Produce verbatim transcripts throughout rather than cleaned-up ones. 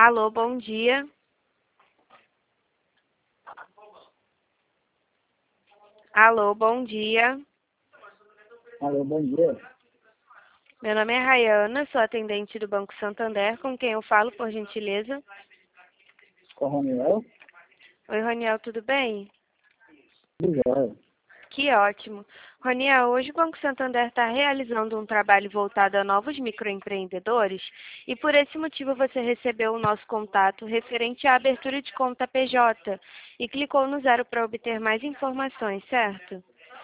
Alô, bom dia. Alô, bom dia. Alô, bom dia. Meu nome é Rayana, sou atendente do Banco Santander, com quem eu falo, por gentileza. Com o Roniel? Oi, Roniel, tudo bem? Tudo jóia. Que ótimo. Roniel, hoje o Banco Santander está realizando um trabalho voltado a novos microempreendedores e por esse motivo você recebeu o nosso contato referente à abertura de conta P J e clicou no zero para obter mais informações, certo?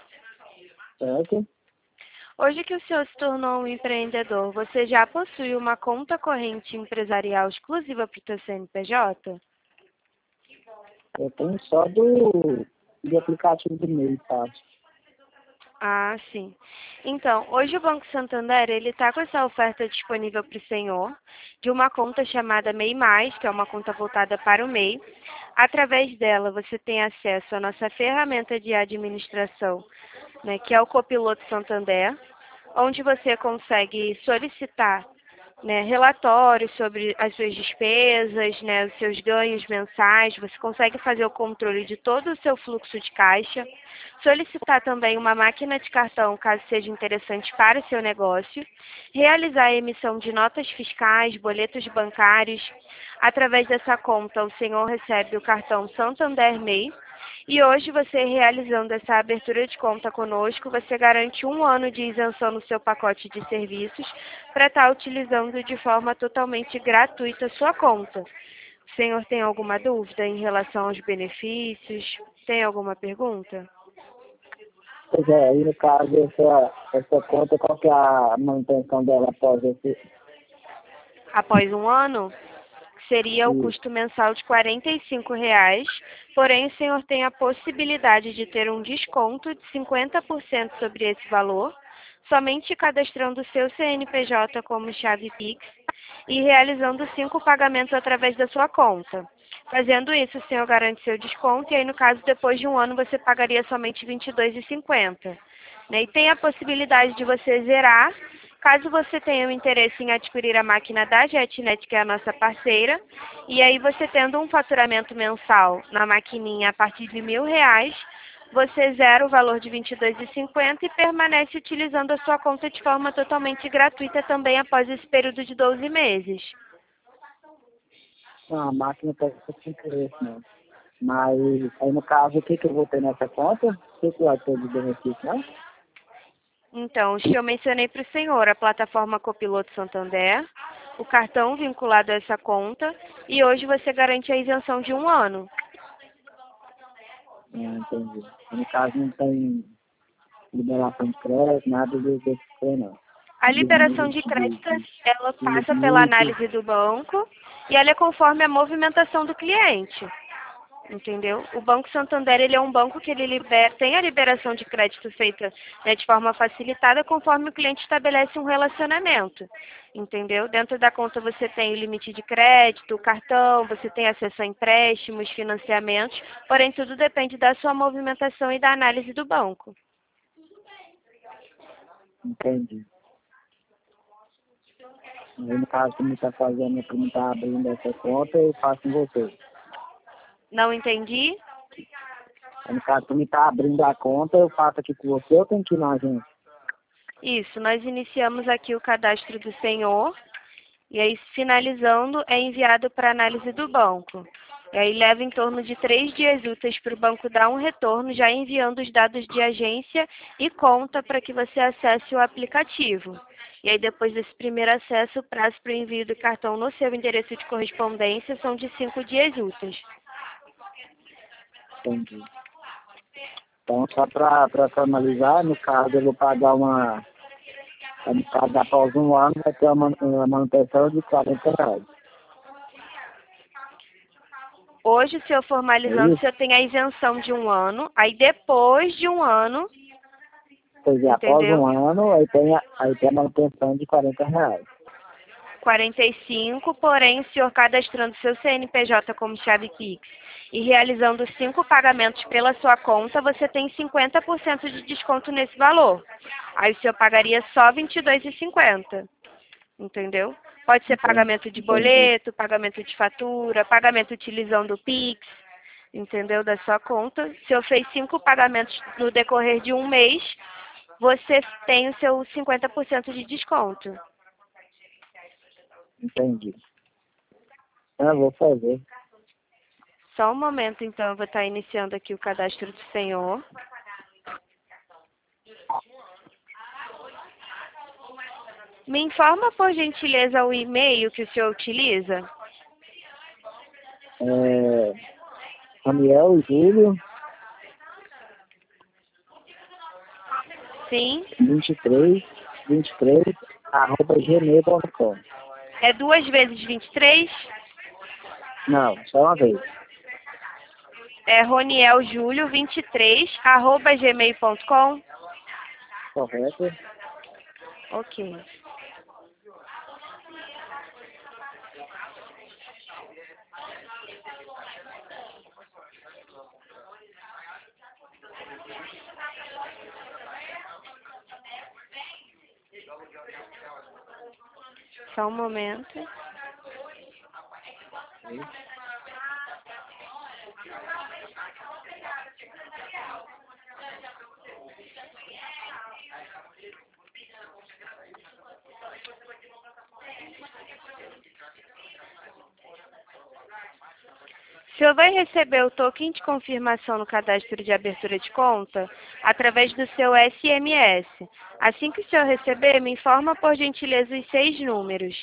Certo? Hoje que o senhor se tornou um empreendedor, você já possui uma conta corrente empresarial exclusiva para o seu C N P J? Eu tenho só do, do aplicativo do meio, fácil. Ah, sim. Então, hoje o Banco Santander ele está com essa oferta disponível para o senhor de uma conta chamada MEI Mais, que é uma conta voltada para o MEI. Através dela, você tem acesso à nossa ferramenta de administração, né, que é o Copiloto Santander, onde você consegue solicitar, né, relatórios sobre as suas despesas, né, os seus ganhos mensais, você consegue fazer o controle de todo o seu fluxo de caixa, solicitar também uma máquina de cartão, caso seja interessante para o seu negócio, realizar a emissão de notas fiscais, boletos bancários. Através dessa conta, o senhor recebe o cartão Santander MEI, e hoje você realizando essa abertura de conta conosco, você garante um ano de isenção no seu pacote de serviços para estar utilizando de forma totalmente gratuita a sua conta. O senhor tem alguma dúvida em relação aos benefícios? Tem alguma pergunta? Pois é, aí no caso, essa, essa conta, qual que é a manutenção dela após esse... Após um ano, seria o Isso. custo mensal de quarenta e cinco reais, porém o senhor tem a possibilidade de ter um desconto de cinquenta por cento sobre esse valor, somente cadastrando o seu C N P J como chave Pix e realizando cinco pagamentos através da sua conta. Fazendo isso, o senhor garante seu desconto e aí, no caso, depois de um ano, você pagaria somente vinte e dois reais e cinquenta centavos. Né? E tem a possibilidade de você zerar, caso você tenha o interesse em adquirir a máquina da JetNet, que é a nossa parceira, e aí você tendo um faturamento mensal na maquininha a partir de mil reais, você zera o valor de vinte e dois reais e cinquenta centavos e permanece utilizando a sua conta de forma totalmente gratuita também após esse período de doze meses. Não, a máquina está sem interesse, não. Mas aí no caso, o que, que eu vou ter nessa conta? O que, que vai ter de benefício, não? Então, os que eu mencionei para o senhor, a plataforma Copiloto Santander, o cartão vinculado a essa conta, e hoje você garante a isenção de um ano. Ah, entendi. No caso, não tem liberação de crédito, nada desse tipo, não. A De liberação limite, de de, crédito, de, ela de passa pela limite. análise do banco e ela é conforme a movimentação do cliente. Entendeu? O Banco Santander, ele é um banco que ele libera, tem a liberação de crédito feita, né, de forma facilitada conforme o cliente estabelece um relacionamento. Entendeu? Dentro da conta você tem o limite de crédito, o cartão, você tem acesso a empréstimos, financiamentos, porém tudo depende da sua movimentação e da análise do banco. Entendi. Aí, no caso, que me está fazendo, que me está abrindo essa conta, eu faço com você. Não entendi? Aí, no caso, que me está abrindo a conta, eu faço aqui com você, eu tenho que ir na agência. Isso, nós iniciamos aqui o cadastro do senhor e aí finalizando é enviado para análise do banco. E aí leva em torno de três dias úteis para o banco dar um retorno, já enviando os dados de agência e conta para que você acesse o aplicativo. E aí depois desse primeiro acesso, o prazo para o envio do cartão no seu endereço de correspondência são de cinco dias úteis. Entendi. Então, só para formalizar, no caso, eu vou pagar uma... No caso, após um ano, vai ter uma, uma manutenção de quarenta reais. Hoje, o senhor É formalizando, o isso? senhor tem a isenção de um ano, aí depois de um ano, Pois é, após entendeu? um ano, aí tem a, aí tem a manutenção de quarenta reais. quarenta e cinco, porém, o senhor cadastrando seu C N P J como chave Pix e realizando cinco pagamentos pela sua conta, você tem cinquenta por cento de desconto nesse valor. Aí o senhor pagaria só vinte e dois reais e cinquenta centavos, entendeu? Pode ser Entendi. pagamento de Entendi. boleto, pagamento de fatura, pagamento utilizando o Pix, entendeu? Da sua conta. Se eu fez cinco pagamentos no decorrer de um mês, você tem o seu cinquenta por cento de desconto. Entendi. Ah, vou fazer. Só um momento, então, eu vou estar iniciando aqui o cadastro do senhor. Me informa, por gentileza, o e-mail que o senhor utiliza? É, Daniel Júlio, Sim. vinte e três, vinte e três, arroba gmail ponto com. É duas vezes vinte e três? Não, só uma vez. É Roniel Júlio vinte e três, arroba gmail ponto com? Correto? Ok. Só um momento. O senhor vai receber o token de confirmação no cadastro de abertura de conta através do seu S M S. Assim que o senhor receber, me informa por gentileza os seis números.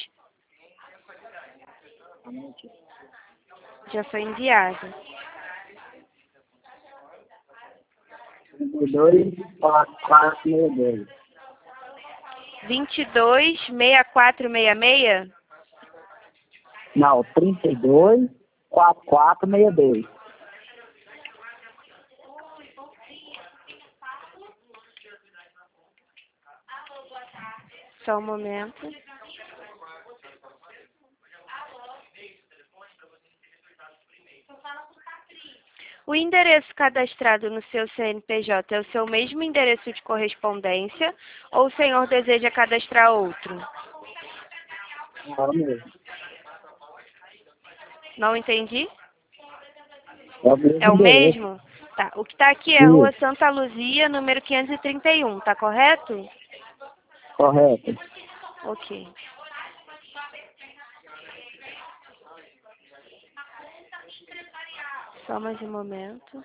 Já foi enviado. trinta e dois, quatro quatro seis dois. vinte e dois, sessenta e quatro sessenta e seis? Não, trinta e dois, quatro quatro seis dois. Só um momento. O endereço cadastrado no seu C N P J é o seu mesmo endereço de correspondência ou o senhor deseja cadastrar outro? Não, mesmo. Não entendi? É o mesmo É o endereço. mesmo? Tá. O que está aqui é Rua Isso, Santa Luzia, número quinhentos e trinta e um, tá correto? correto. Ok. Só mais um momento.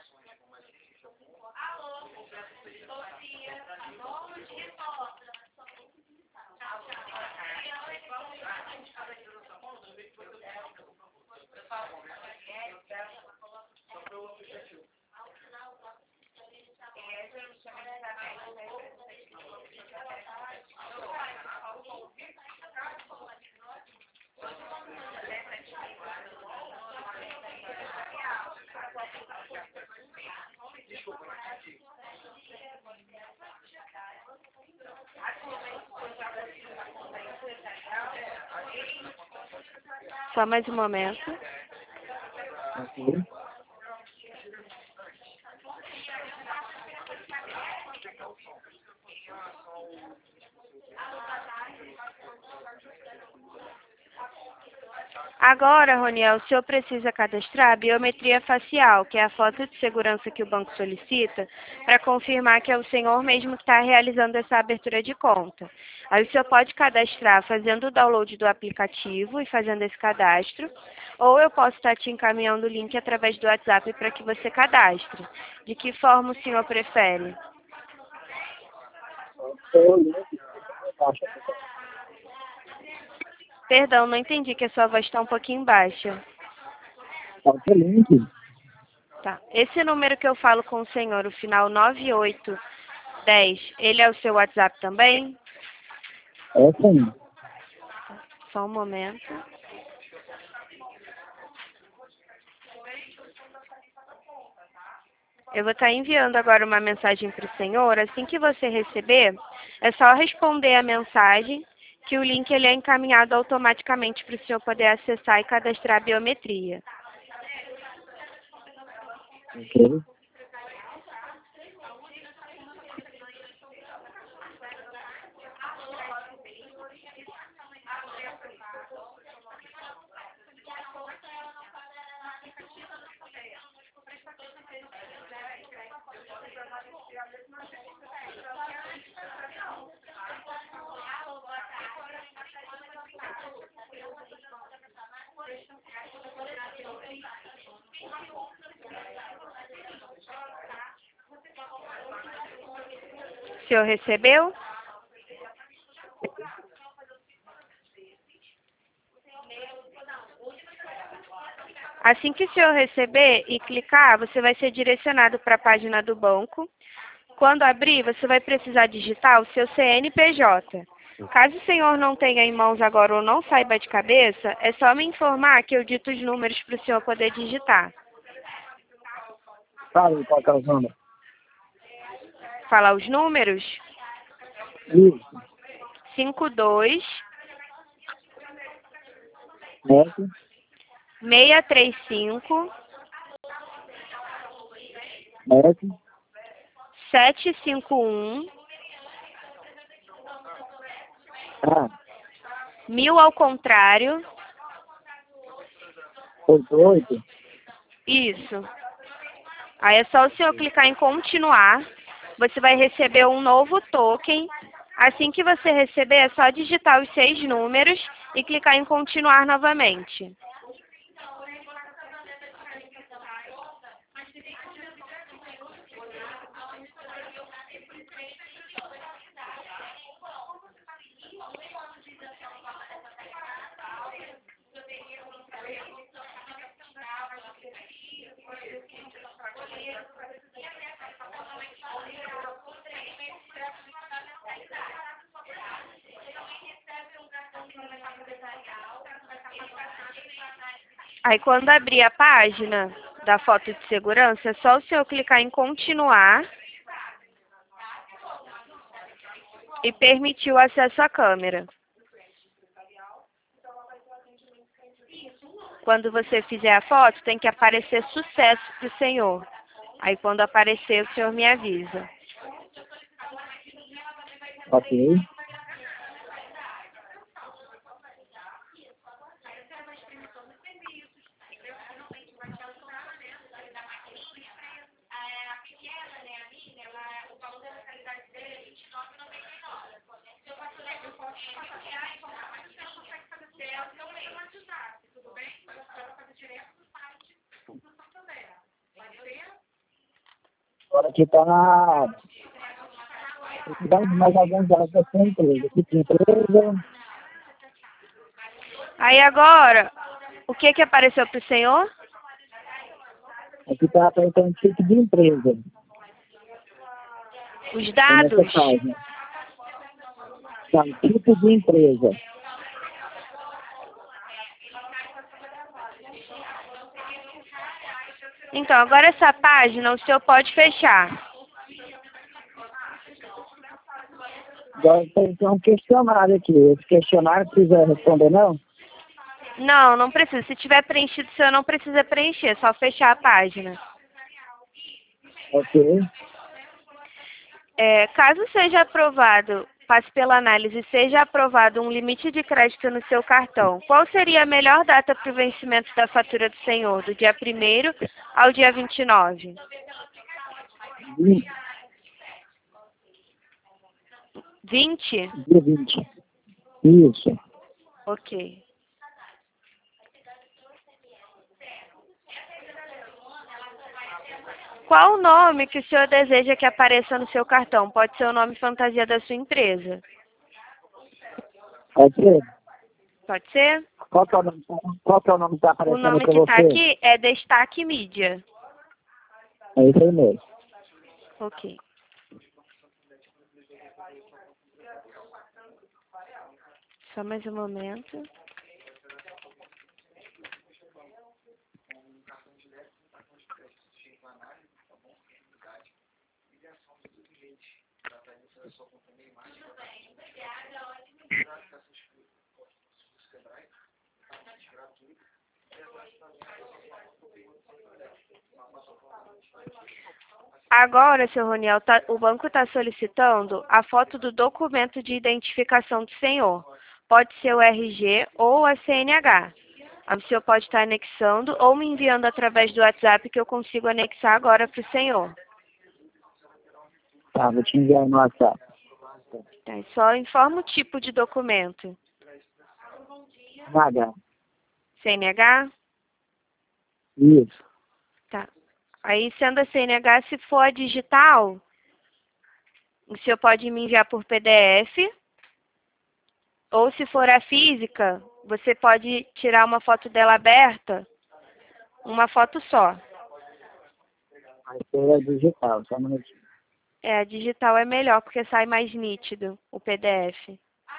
Só mais um momento. Ok. Agora, Roniel, o senhor precisa cadastrar a biometria facial, que é a foto de segurança que o banco solicita, para confirmar que é o senhor mesmo que está realizando essa abertura de conta. Aí o senhor pode cadastrar fazendo o download do aplicativo e fazendo esse cadastro, ou eu posso estar te encaminhando o link através do WhatsApp para que você cadastre. De que forma o senhor prefere? Eu lembro. Perdão, não entendi que a sua voz está um pouquinho baixa. Passa o link. Tá. Esse número que eu falo com o senhor, o final nove oito um zero, ele é o seu WhatsApp também? É sim. Só um momento. Eu vou estar enviando agora uma mensagem para o senhor. Assim que você receber, é só responder a mensagem, que o link ele é encaminhado automaticamente para o senhor poder acessar e cadastrar a biometria. Ok. O senhor recebeu? Assim que o senhor receber e clicar, você vai ser direcionado para a página do banco. Quando abrir, você vai precisar digitar o seu C N P J. Caso o senhor não tenha em mãos agora ou não saiba de cabeça, é só me informar que eu dito os números para o senhor poder digitar. Fala qual que é o número. Falar os números? Isso. cinco dois, Sete. seis três cinco, Sete. sete cinco um, Ah. mil ao contrário. Oito, oito. Isso. Aí é só o senhor clicar em continuar. Você vai receber um novo token. Assim que você receber, é só digitar os seis números e clicar em continuar novamente. Aí quando abrir a página da foto de segurança, é só o senhor clicar em continuar e permitir o acesso à câmera. Quando você fizer a foto, tem que aparecer sucesso para o senhor. Aí quando aparecer, o senhor me avisa. Ok. Agora aqui está na... Dá mais alguns dados da sua empresa. Aqui tem empresa. Aí agora, o que que apareceu para o senhor? Aqui está apertando tipo de empresa. Os Nessa dados? página. Tá, tipo de empresa. Então, agora essa página o senhor pode fechar. Agora tem tem um questionário aqui. Esse questionário precisa responder, não? Não, não precisa. Se tiver preenchido, o senhor não precisa preencher, é só fechar a página. Ok. É, caso seja aprovado, passe pela análise e seja aprovado um limite de crédito no seu cartão, qual seria a melhor data para o vencimento da fatura do senhor? Do dia primeiro ao dia vinte e nove? vinte. vinte? Dia vinte. Isso. Ok. Qual o nome que o senhor deseja que apareça no seu cartão? Pode ser o nome fantasia da sua empresa. Pode ser? Pode ser? Qual que é o nome, qual que é o nome que está O aparecendo nome para que está você? aqui é Destaque Mídia. É isso aí mesmo. Ok. Só mais um momento. Agora, seu Roniel, tá- o banco está solicitando a foto do documento de identificação do senhor. Pode ser o R G ou a C N H. Aí o senhor pode estar anexando ou me enviando através do WhatsApp que eu consigo anexar agora para o senhor. Tá, vou te enviar no WhatsApp. Tá, só informa o tipo de documento. Nada. C N H? Isso. Aí, sendo a C N H, se for a digital, o senhor pode me enviar por P D F. Ou se for a física, você pode tirar uma foto dela aberta, uma foto só. Aí é digital, só um minutinho. É, a digital é melhor, porque sai mais nítido o P D F.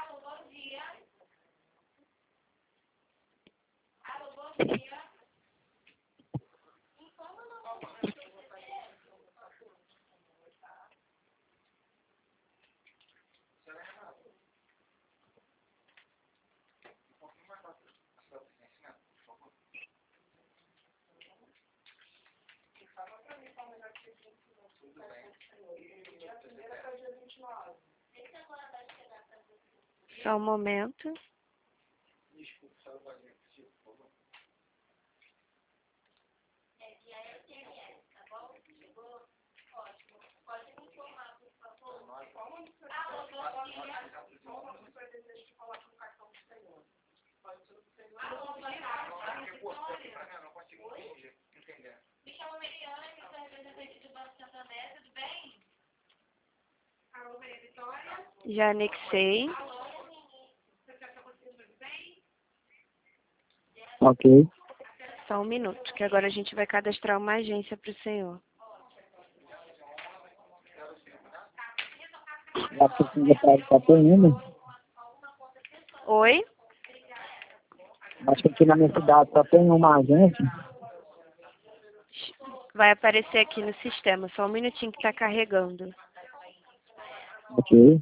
Só um momento. Já anexei. Ok. Só um minuto, que agora a gente vai cadastrar uma agência para o senhor. Já precisa para Itapemirim. Oi? Acho que aqui na minha cidade só tem uma agência. Vai aparecer aqui no sistema. Só um minutinho que está carregando. Ok.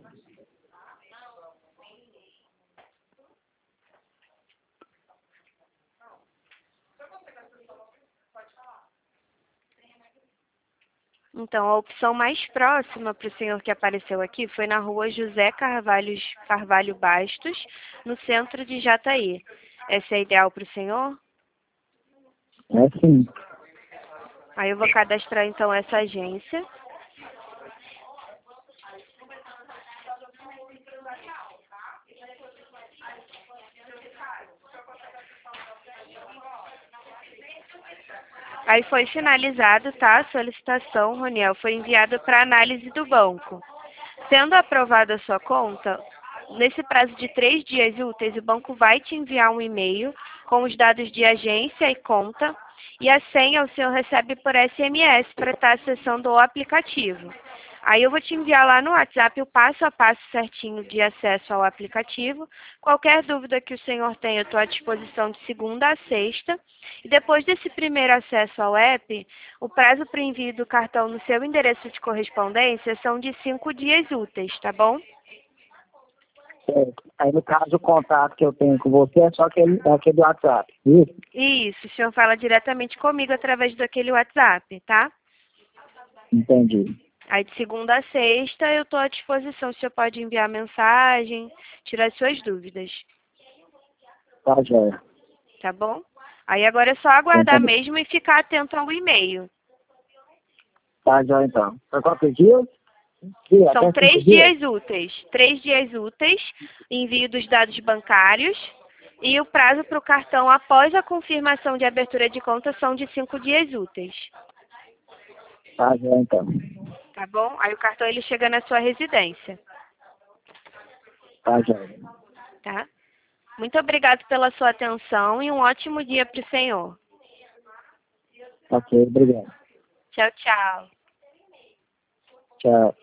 Então, a opção mais próxima para o senhor que apareceu aqui foi na rua José Carvalho, Carvalho Bastos, no centro de Jataí. Essa é ideal para o senhor? É sim. Aí eu vou cadastrar então essa agência. Aí foi finalizado, tá? A solicitação, Roniel, foi enviada para análise do banco. Sendo aprovada a sua conta, nesse prazo de três dias úteis, o banco vai te enviar um e-mail com os dados de agência e conta, e a senha o senhor recebe por S M S para estar acessando o aplicativo. Aí eu vou te enviar lá no WhatsApp o passo a passo certinho de acesso ao aplicativo. Qualquer dúvida que o senhor tenha, eu estou à disposição de segunda a sexta. E depois desse primeiro acesso ao app, o prazo para envio do cartão no seu endereço de correspondência são de cinco dias úteis, tá bom? Certo. Aí, no caso, o contato que eu tenho com você é só aquele, é aquele do WhatsApp. Isso? Isso, o senhor fala diretamente comigo através daquele WhatsApp, tá? Entendi. Aí de segunda a sexta eu estou à disposição, o senhor pode enviar mensagem, tirar suas dúvidas, Tá, joia. tá bom? Aí agora é só aguardar Então, mesmo e ficar atento ao e-mail. tá, joia, então. Por quantos dias? Dia, São até três cinco dias? dias úteis. Três dias úteis, envio dos dados bancários. E o prazo para o cartão após a confirmação de abertura de conta são de cinco dias úteis. Tá, joia, então. Tá bom? Aí o cartão ele chega na sua residência. Tá, joia. Tá? Muito obrigado pela sua atenção e um ótimo dia para o senhor. Ok, obrigado. Tchau, tchau. Tchau.